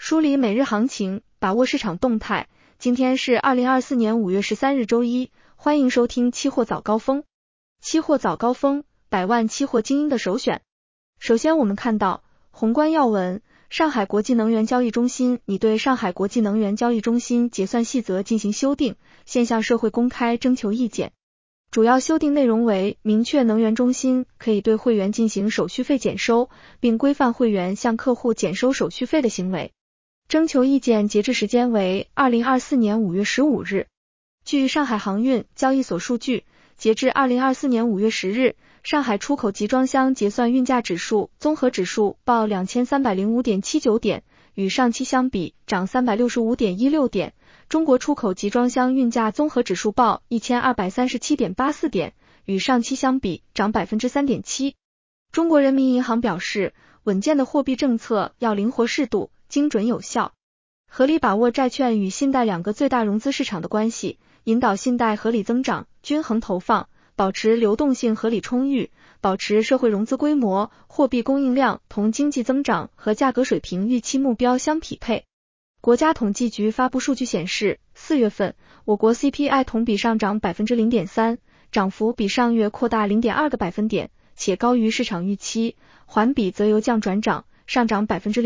梳理每日行情，把握市场动态。今天是2024年5月13日周一，欢迎收听期货早高峰。期货早高峰，百万期货精英的首选。首先我们看到宏观要闻，上海国际能源交易中心拟对上海国际能源交易中心结算细则进行修订，现向社会公开征求意见。主要修订内容为明确能源中心可以对会员进行手续费减收，并规范会员向客户减收手续费的行为。征求意见截至时间为2024年5月15日。据上海航运交易所数据，截至2024年5月10日，上海出口集装箱结算运价指数综合指数报 2305.79 点，与上期相比涨 365.16 点。中国出口集装箱运价综合指数报 1237.84 点，与上期相比涨 3.7%。中国人民银行表示，稳健的货币政策要灵活适度、精准有效，合理把握债券与信贷两个最大融资市场的关系，引导信贷合理增长、均衡投放，保持流动性合理充裕，保持社会融资规模、货币供应量同经济增长和价格水平预期目标相匹配。国家统计局发布数据显示，4月份我国 CPI 同比上涨 0.3%， 涨幅比上月扩大 0.2个百分点，且高于市场预期，环比则由降转涨，上涨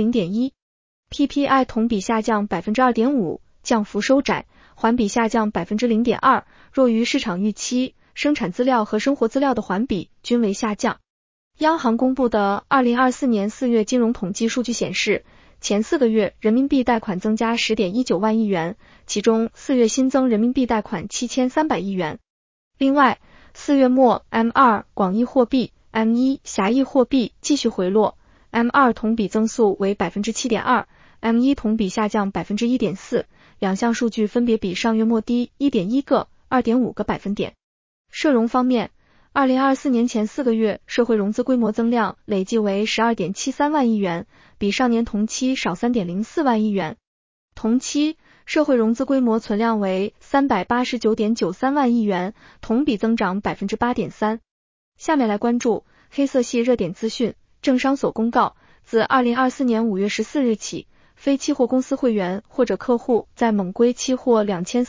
0.1%。PPI 同比下降 2.5%， 降幅收窄，环比下降 0.2%， 弱于市场预期，生产资料和生活资料的环比均为下降。央行公布的2024年4月金融统计数据显示，前4个月人民币贷款增加 10.19 万亿元，其中4月新增人民币贷款7300亿元。另外4月末 M2 广义货币、M1 狭义货币继续回落， M2 同比增速为 7.2%， M1 同比下降 1.4%， 两项数据分别比上月末低 1.1个、2.5个百分点。社融方面，2024年前4个月社会融资规模增量累计为 12.73 万亿元，比上年同期少 3.04 万亿元。同期社会融资规模存量为 389.93 万亿元，同比增长 8.3%。 下面来关注黑色系热点资讯。证商所公告，自2024年5月14日起，非期货公司会员或者客户在猛龟期货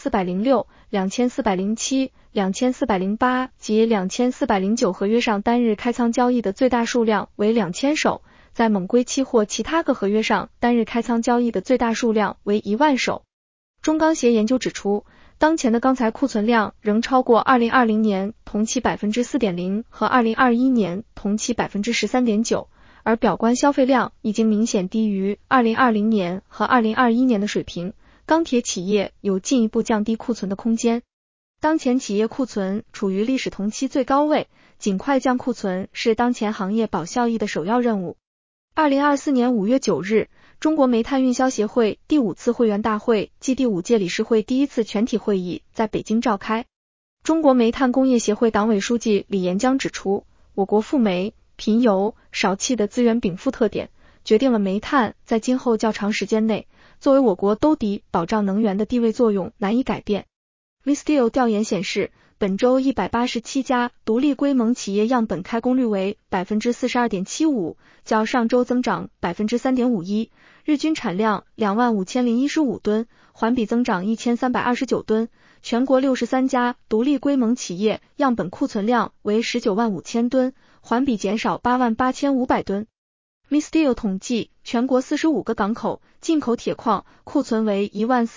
2406、2407、2408及2409合约上单日开仓交易的最大数量为2000手，在猛龟期货其他各合约上单日开仓交易的最大数量为1万手。中钢协研究指出，当前的钢材库存量仍超过2020年同期 4.0% 和2021年同期 13.9%， 而表观消费量已经明显低于2020年和2021年的水平，钢铁企业有进一步降低库存的空间。当前企业库存处于历史同期最高位，尽快降库存是当前行业保效益的首要任务。2024年5月9日，中国煤炭运销协会第5次会员大会暨第5届理事会第1次全体会议在北京召开。中国煤炭工业协会党委书记李延江指出，我国富煤、贫油、少气的资源禀赋特点，决定了煤炭在今后较长时间内作为我国兜底保障能源的地位作用难以改变。Misteel 调研显示，本周187家独立规盟企业样本开工率为 42.75%， 较上周增长 3.51%， 日均产量 25,015 吨，环比增长1329吨。全国63家独立规盟企业样本库存量为 195,000 吨，环比减少 88,500吨。Misteel 统计，全国45个港口进口铁矿库存为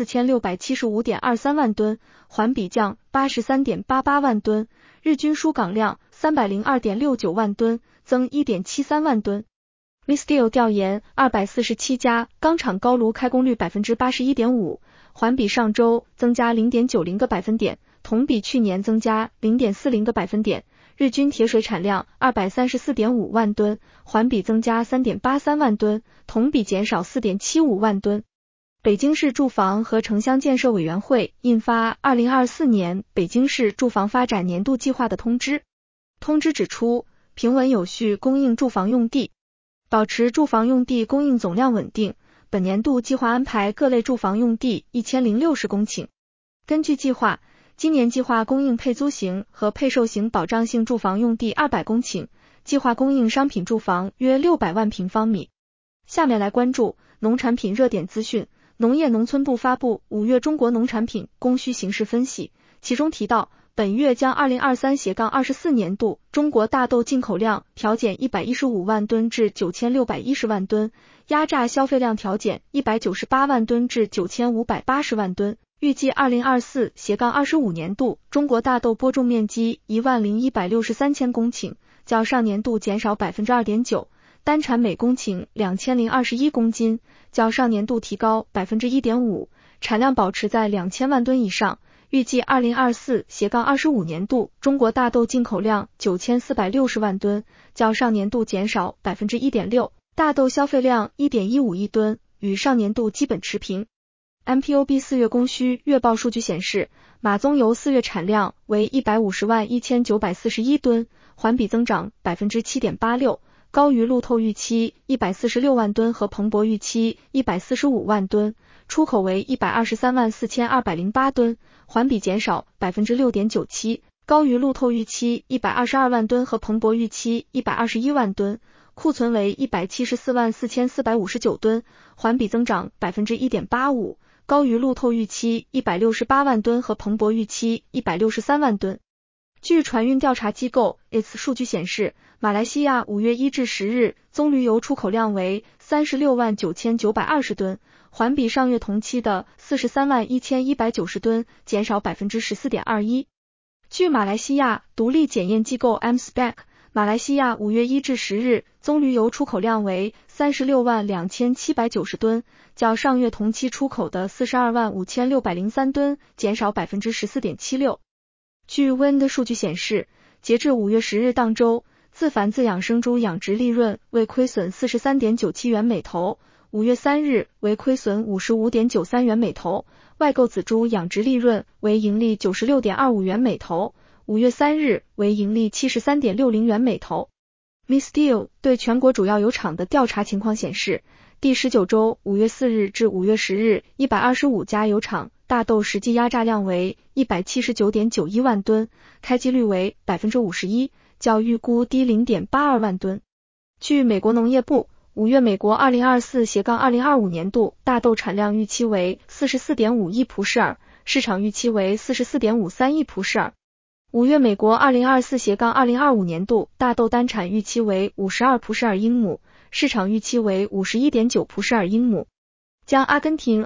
14,675.23 万吨，环比降 83.88 万吨，日均输港量 302.69 万吨，增 1.73 万吨。Misteel 调研247家钢厂高炉开工率 81.5%， 环比上周增加 0.90 个百分点，同比去年增加 0.40 个百分点。日均铁水产量 234.5 万吨，环比增加 3.83 万吨，同比减少 4.75 万吨。北京市住房和城乡建设委员会印发2024年北京市住房发展年度计划的通知。通知指出，平稳有序供应住房用地，保持住房用地供应总量稳定，本年度计划安排各类住房用地1060公顷。根据计划，今年计划供应配租型和配售型保障性住房用地200公顷，计划供应商品住房约600万平方米。 下面来关注农产品热点资讯。农业农村部发布5月中国农产品供需形势分析，其中提到，本月将2023-24年度中国大豆进口量调减115万吨至9610万吨，压榨消费量调减198万吨至9580万吨。预计2024-25年度中国大豆播种面积10163千公顷，较上年度减少 2.9%， 单产每公顷2021公斤，较上年度提高 1.5%， 产量保持在2000万吨以上。预计2024-25年度中国大豆进口量9460万吨，较上年度减少 1.6%， 大豆消费量 1.15 亿吨，与上年度基本持平。MPOB 4月供需月报数据显示，马棕油4月产量为150万1941吨，环比增长 7.86%， 高于路透预期146万吨和彭博预期145万吨，出口为123万4208吨，环比减少 6.97%， 高于路透预期122万吨和彭博预期121万吨，库存为174万4459吨，环比增长 1.85%， 高于路透预期168万吨和彭博预期163万吨。据船运调查机构 ITS 数据显示，马来西亚5月1至10日棕榈油出口量为36万9920吨，环比上月同期的43万1190吨减少 14.21%。据马来西亚独立检验机构 AmSpec， 马来西亚5月1至10日棕榈油出口量为36万2790吨，较上月同期出口的42万5603吨减少 14.76%。据 Wind 数据显示，截至5月10日当周，自繁自养生猪养殖利润为亏损 43.97 元每头，5月3日为亏损 55.93 元每头，外购仔猪养殖利润为盈利 96.25 元每头，5月3日为盈利 73.60 元每头。Misdeal 对全国主要油厂的调查情况显示，第19周5月4日至5月10日125家油厂大豆实际压榨量为 179.91 万吨，开机率为 51%， 较预估低 0.82 万吨。据美国农业部，5月美国2024-2025年度大豆产量预期为 44.5 亿蒲氏尔，市场预期为 44.53 亿蒲氏尔。5月美国2024-2025年度大豆单产预期为52蒲氏尔英亩，市场预期为 51.9 蒲氏尔英亩。将阿根廷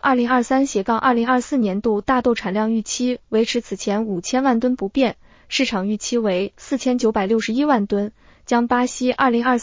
2023-2024年度大豆产量预期维持此前5000万吨不变，市场预期为4961万吨。将巴西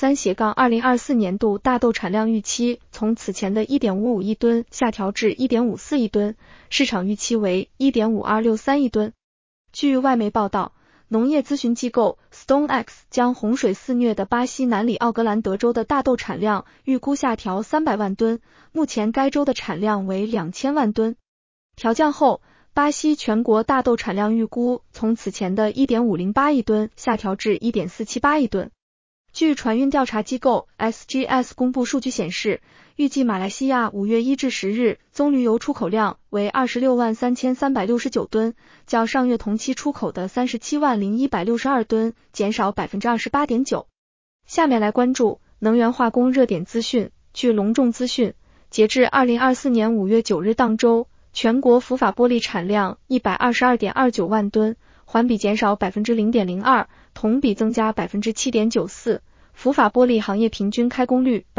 2023-2024年度大豆产量预期从此前的 1.55 亿吨下调至 1.54 亿吨，市场预期为 1.5263 亿吨。据外媒报道，农业咨询机构 StoneX 将洪水肆虐的巴西南里奥格兰德州的大豆产量预估下调300万吨，目前该州的产量为2000万吨。调降后，巴西全国大豆产量预估从此前的 1.508 亿吨下调至 1.478 亿吨。据船运调查机构 SGS 公布数据显示，预计马来西亚5月1至10日棕榈油出口量为26万3369吨，较上月同期出口的37万0162吨减少 28.9%。下面来关注能源化工热点资讯。据隆重资讯，截至2024年5月9日当周，全国浮法玻璃产量 122.29 万吨，环比减少 0.02%， 同比增加 7.94%。浮法玻璃行业平均开工率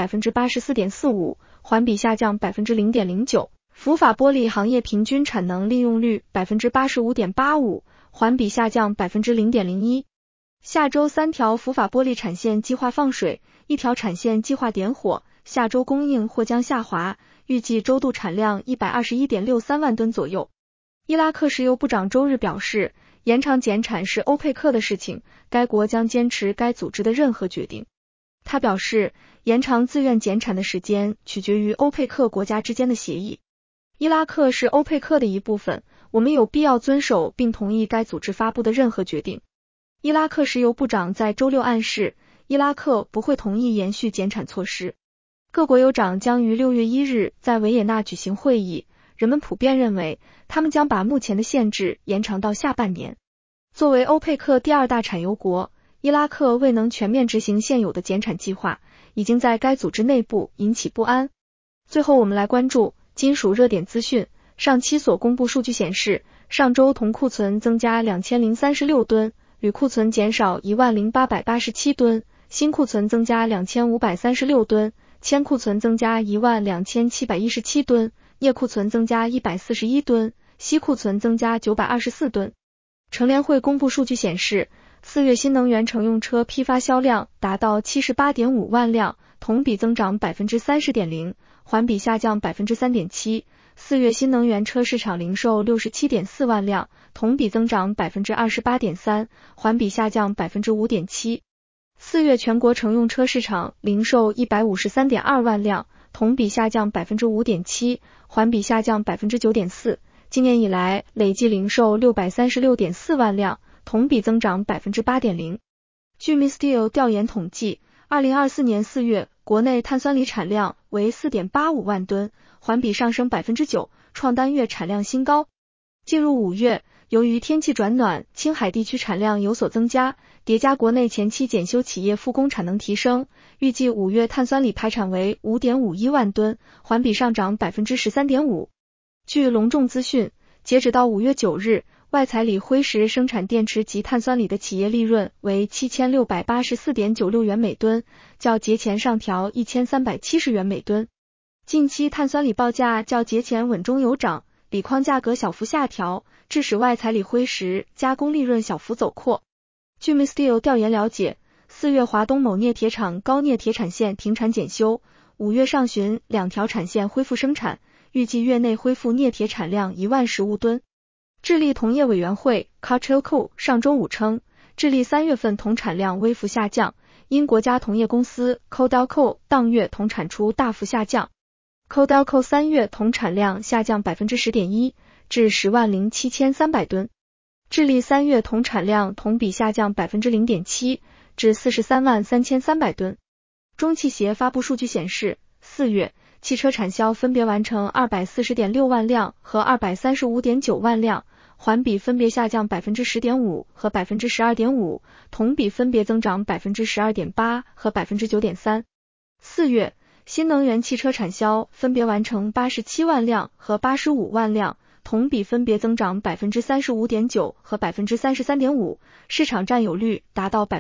84.45%， 环比下降 0.09%。浮法玻璃行业平均产能利用率 85.85%， 环比下降 0.01%。下周3条浮法玻璃产线计划放水，1条产线计划点火，下周供应或将下滑，预计周度产量 121.63 万吨左右。伊拉克石油部长周日表示，延长减产是欧佩克的事情，该国将坚持该组织的任何决定。他表示，延长自愿减产的时间取决于欧佩克国家之间的协议。伊拉克是欧佩克的一部分，我们有必要遵守并同意该组织发布的任何决定。伊拉克石油部长在周六暗示，伊拉克不会同意延续减产措施。各国油长将于6月1日在维也纳举行会议，人们普遍认为他们将把目前的限制延长到下半年。作为欧佩克第2大产油国，伊拉克未能全面执行现有的减产计划， 已经在该组织内部引起不安。最后我们来关注金属热点资讯。上期所公布数据显示，上周铜库存增加2036吨，铝库存减少10887吨，锌库存增加2536吨，铅库存增加12717吨，镍库存增加141吨，锡库存增加924吨。乘联会公布数据显示，4月新能源乘用车批发销量达到 78.5 万辆，同比增长 30.0%， 环比下降 3.7%。4月新能源车市场零售 67.4 万辆，同比增长 28.3%， 环比下降 5.7%。4月全国乘用车市场零售 153.2 万辆，同比下降 5.7%， 环比下降 9.4%。今年以来累计零售 636.4 万辆，同比增长 8.0%。据 Misteel 调研统计，2024年4月国内碳酸锂产量为 4.85 万吨，环比上升 9%， 创单月产量新高。进入5月，由于天气转暖，青海地区产量有所增加，叠加国内前期检修企业复工产能提升，预计5月碳酸锂排产为 5.51 万吨，环比上涨 13.5%。据隆重资讯，截止到5月9日，外采锂辉石生产电池及碳酸锂的企业利润为 7684.96 元每吨，较节前上调1370元每吨。近期碳酸锂报价较节前稳中有涨，锂矿价格小幅下调，致使外采锂辉石加工利润小幅走扩。据 Misteel 调研了解，4月华东某镍铁厂高镍铁产线停产检修，5月上旬2条产线恢复生产，预计月内恢复镍铁产量1万实物吨。智利铜业委员会 Codelco 上周五称，智利3月份铜产量微幅下降，因国家铜业公司 Codelco 当月铜产出大幅下降。Codelco 3月铜产量下降 10.1%， 至107300吨。智利3月铜产量同比下降 0.7%， 至433300吨。中汽协发布数据显示，4月汽车产销分别完成 240.6 万辆和 235.9 万辆，环比分别下降 10.5% 和 12.5%， 同比分别增长 12.8% 和 9.3%。4月新能源汽车产销分别完成 87 万辆和85万辆，同比分别增长 35.9% 和 33.5%， 市场占有率达到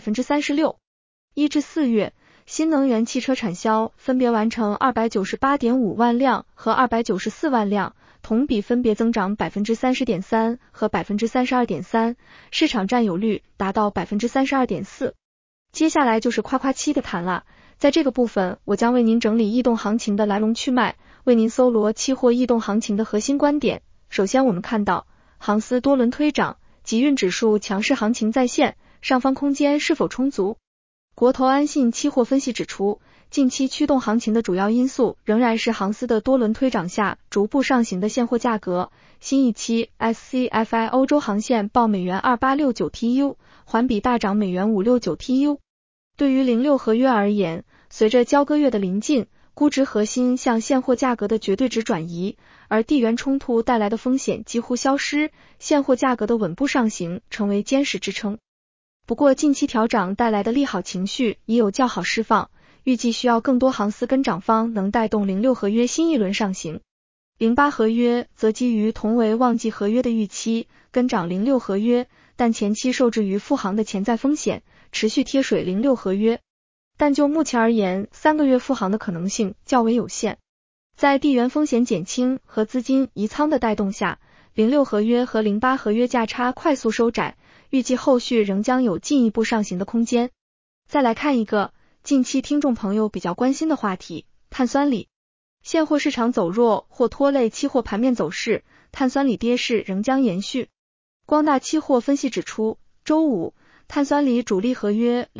36%。1至4月新能源汽车产销分别完成 298.5 万辆和294万辆，同比分别增长 30.3% 和 32.3%， 市场占有率达到 32.4%。接下来就是夸夸期的谈了，在这个部分我将为您整理异动行情的来龙去脉，为您搜罗期货异动行情的核心观点。首先我们看到航司多轮推涨，集运指数强势行情再现，上方空间是否充足？国投安信期货分析指出，近期驱动行情的主要因素仍然是航司的多轮推涨下逐步上行的现货价格。新一期 SCFI 欧洲航线报美元2869 TU， 环比大涨美元569 TU。对于06合约而言，随着交割月的临近，估值核心向现货价格的绝对值转移，而地缘冲突带来的风险几乎消失，现货价格的稳步上行成为坚实支撑。不过近期调涨带来的利好情绪已有较好释放，预计需要更多航司跟涨方能带动06合约新一轮上行。08合约则基于同为旺季合约的预期跟涨06合约，但前期受制于复航的潜在风险，持续贴水06合约。但就目前而言，3个月复航的可能性较为有限。在地缘风险减轻和资金移仓的带动下，06合约和08合约价差快速收窄，预计后续仍将有进一步上行的空间。再来看一个近期听众朋友比较关心的话题，碳酸锂。现货市场走弱或拖累期货盘面走势，碳酸锂跌势仍将延续。光大期货分析指出，周五碳酸锂主力合约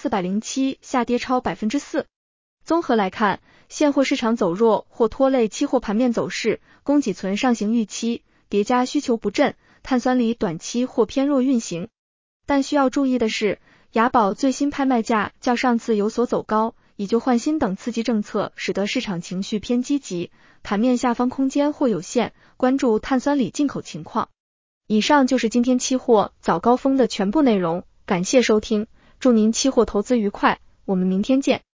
2407下跌超 4%。综合来看，现货市场走弱或拖累期货盘面走势，供给存上行预期，叠加需求不振，碳酸锂短期或偏弱运行。但需要注意的是，雅宝最新拍卖价较上次有所走高，以旧换新等刺激政策使得市场情绪偏积极，盘面下方空间或有限，关注碳酸锂进口情况。以上就是今天期货早高峰的全部内容，感谢收听，祝您期货投资愉快，我们明天见。